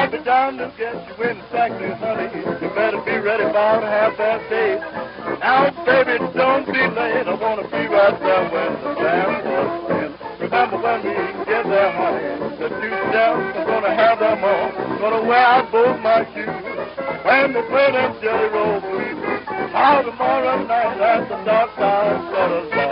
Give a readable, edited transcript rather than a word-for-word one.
I'll be down to get you in the factory, honey. You better be ready about half past 8. Now, baby, don't be late. I want to be right there when the band starts playing. Remember when we get there, honey, the two steps, I'm going to have them on. Going to wear out both my shoes when they play them Jelly Roll Blues. How tomorrow night as the dark side settles down.